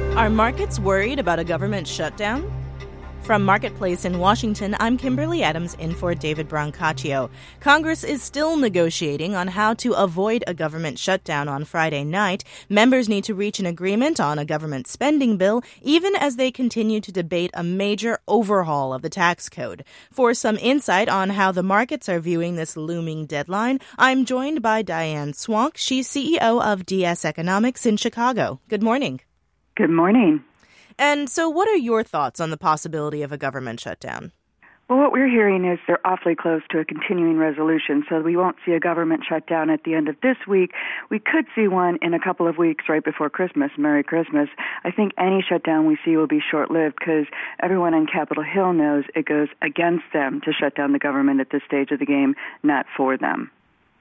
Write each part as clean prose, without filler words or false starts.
Are markets worried about a government shutdown? From Marketplace in Washington, I'm Kimberly Adams in for David Brancaccio. Congress is still negotiating on how to avoid a government shutdown on Friday night. Members need to reach an agreement on a government spending bill, even as they continue to debate a major overhaul of the tax code. For some insight on how the markets are viewing this looming deadline, I'm joined by Diane Swonk. She's CEO of DS Economics in Chicago. Good morning. Good morning. And so what are your thoughts on the possibility of a government shutdown? Well, what we're hearing is they're awfully close to a continuing resolution, so we won't see a government shutdown at the end of this week. We could see one in a couple of weeks right before Christmas. Merry Christmas. I think any shutdown we see will be short-lived because everyone on Capitol Hill knows it goes against them to shut down the government at this stage of the game, not for them.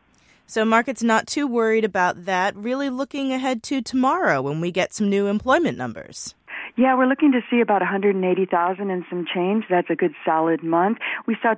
So markets not too worried about that, really looking ahead to tomorrow when we get some new employment numbers. Yeah, we're looking to see about 180,000 and some change. That's a good solid month. We saw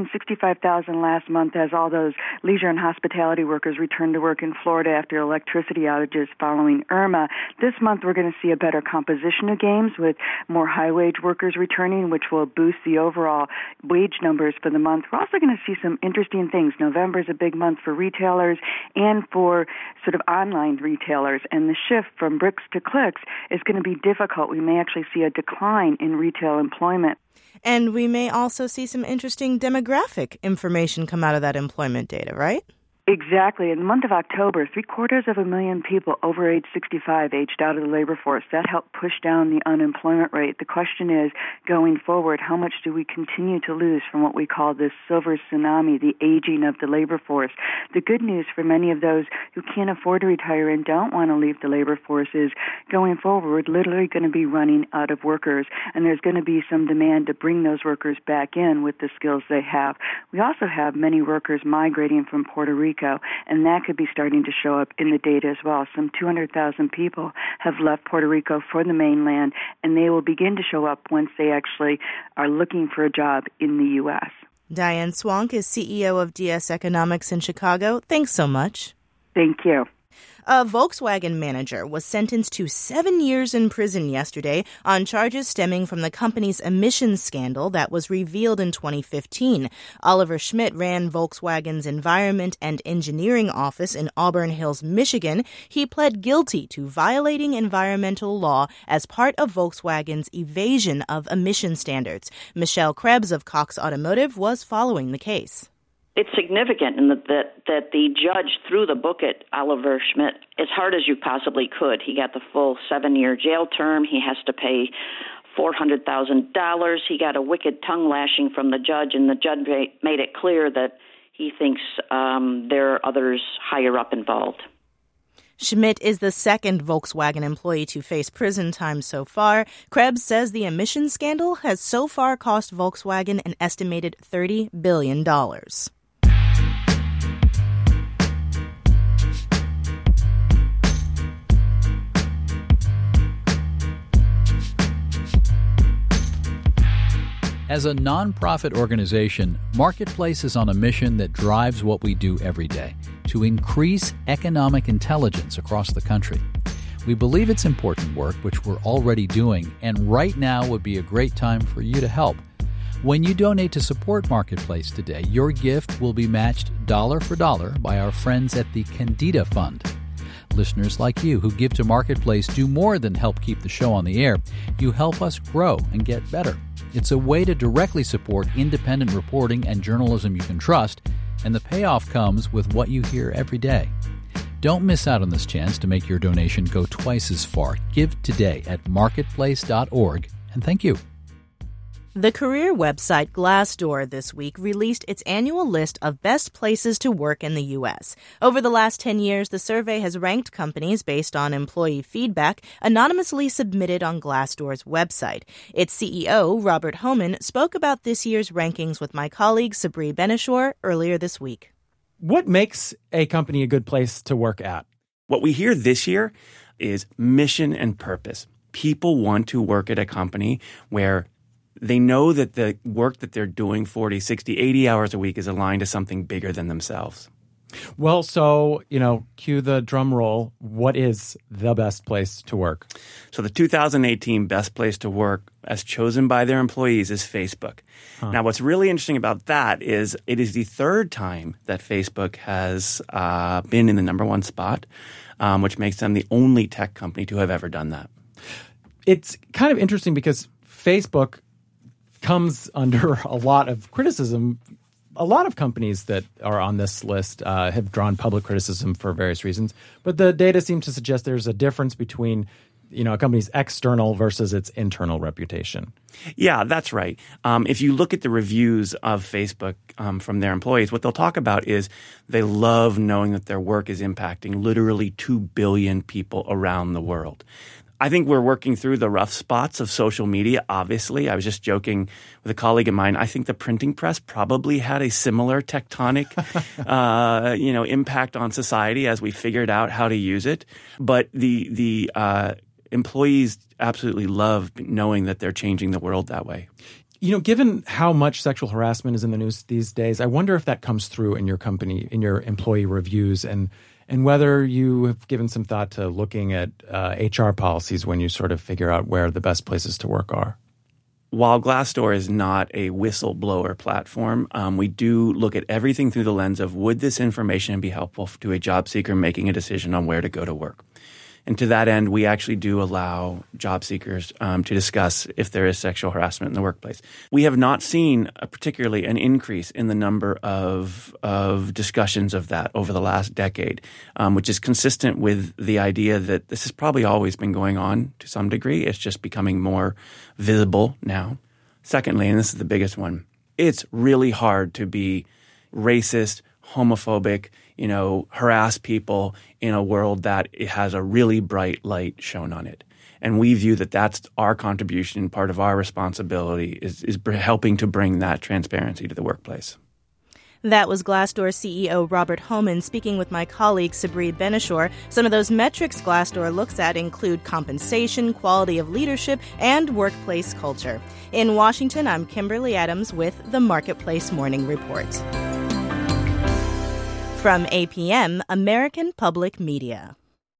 265,000 last month as all those leisure and hospitality workers returned to work in Florida after electricity outages following Irma. This month we're going to see a better composition of games with more high-wage workers returning, which will boost the overall wage numbers for the month. We're also going to see some interesting things. November is a big month for retailers and for sort of online retailers, and the shift from bricks to clicks is going to be difficult. We may actually see a decline in retail employment. And we may also see some interesting demographic information come out of that employment data, right? Exactly. In the month of October, 750,000 people over age 65 aged out of the labor force. That helped push down the unemployment rate. The question is, going forward, how much do we continue to lose from what we call this silver tsunami, the aging of the labor force? The good news for many of those who can't afford to retire and don't want to leave the labor force is, going forward, we're literally going to be running out of workers, and there's going to be some demand to bring those workers back in with the skills they have. We also have many workers migrating from Puerto Rico, and that could be starting to show up in the data as well. Some 200,000 people have left Puerto Rico for the mainland, and they will begin to show up once they actually are looking for a job in the U.S. Diane Swonk is CEO of DS Economics in Chicago. Thanks so much. Thank you. A Volkswagen manager was sentenced to 7 years in prison yesterday on charges stemming from the company's emissions scandal that was revealed in 2015. Oliver Schmidt ran Volkswagen's Environment and Engineering office in Auburn Hills, Michigan. He pled guilty to violating environmental law as part of Volkswagen's evasion of emission standards. Michelle Krebs of Cox Automotive was following the case. It's significant in that the judge threw the book at Oliver Schmidt as hard as you possibly could. He got the full 7-year jail term. He has to pay $400,000. He got a wicked tongue lashing from the judge, and the judge made it clear that he thinks there are others higher up involved. Schmidt is the second Volkswagen employee to face prison time so far. Krebs says the emissions scandal has so far cost Volkswagen an estimated $30 billion. As a nonprofit organization, Marketplace is on a mission that drives what we do every day, to increase economic intelligence across the country. We believe it's important work, which we're already doing, and right now would be a great time for you to help. When you donate to support Marketplace today, your gift will be matched dollar for dollar by our friends at the Candida Fund. Listeners like you who give to Marketplace do more than help keep the show on the air. You help us grow and get better. It's a way to directly support independent reporting and journalism you can trust, and the payoff comes with what you hear every day. Don't miss out on this chance to make your donation go twice as far. Give today at marketplace.org, and thank you. The career website Glassdoor this week released its annual list of best places to work in the U.S. Over the last 10 years, the survey has ranked companies based on employee feedback anonymously submitted on Glassdoor's website. Its CEO, Robert Homan, spoke about this year's rankings with my colleague Sabri Benishore earlier this week. What makes a company a good place to work at? What we hear this year is mission and purpose. People want to work at a company where they know that the work that they're doing 40, 60, 80 hours a week is aligned to something bigger than themselves. Well, so, cue the drum roll. What is the best place to work? So the 2018 best place to work, as chosen by their employees, is Facebook. Now, what's really interesting about that is it is the third time that Facebook has been in the number one spot, which makes them the only tech company to have ever done that. It's kind of interesting because Facebook comes under a lot of criticism. A lot of companies that are on this list have drawn public criticism for various reasons, but the data seems to suggest there's a difference between a company's external versus its internal reputation. Yeah, that's right. If you look at the reviews of Facebook from their employees, what they'll talk about is they love knowing that their work is impacting literally 2 billion people around the world. I think we're working through the rough spots of social media, obviously. I was just joking with a colleague of mine. I think the printing press probably had a similar tectonic, impact on society as we figured out how to use it. But the employees absolutely love knowing that they're changing the world that way. Given how much sexual harassment is in the news these days, I wonder if that comes through in your company, in your employee reviews, and whether you have given some thought to looking at HR policies when you sort of figure out where the best places to work are. While Glassdoor is not a whistleblower platform, we do look at everything through the lens of would this information be helpful to a job seeker making a decision on where to go to work. And to that end, we actually do allow job seekers to discuss if there is sexual harassment in the workplace. We have not seen particularly an increase in the number of discussions of that over the last decade, which is consistent with the idea that this has probably always been going on to some degree. It's just becoming more visible now. Secondly, and this is the biggest one, it's really hard to be racist, homophobic, harass people in a world that it has a really bright light shown on it. And we view that that's our contribution, part of our responsibility is helping to bring that transparency to the workplace. That was Glassdoor CEO Robert Homan speaking with my colleague Sabri Benishore. Some of those metrics Glassdoor looks at include compensation, quality of leadership, and workplace culture. In Washington, I'm Kimberly Adams with the Marketplace Morning Report. From APM, American Public Media.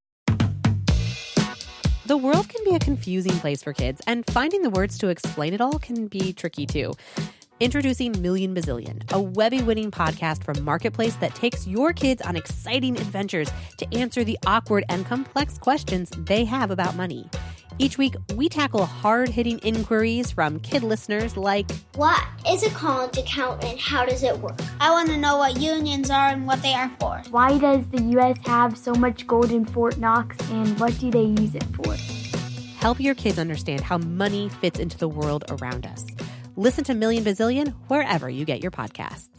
The world can be a confusing place for kids, and finding the words to explain it all can be tricky too. Introducing Million Bazillion, a Webby-winning podcast from Marketplace that takes your kids on exciting adventures to answer the awkward and complex questions they have about money. Each week, we tackle hard-hitting inquiries from kid listeners like, what is a college account and how does it work? I want to know what unions are and what they are for. Why does the U.S. have so much gold in Fort Knox and what do they use it for? Help your kids understand how money fits into the world around us. Listen to Million Bazillion wherever you get your podcasts.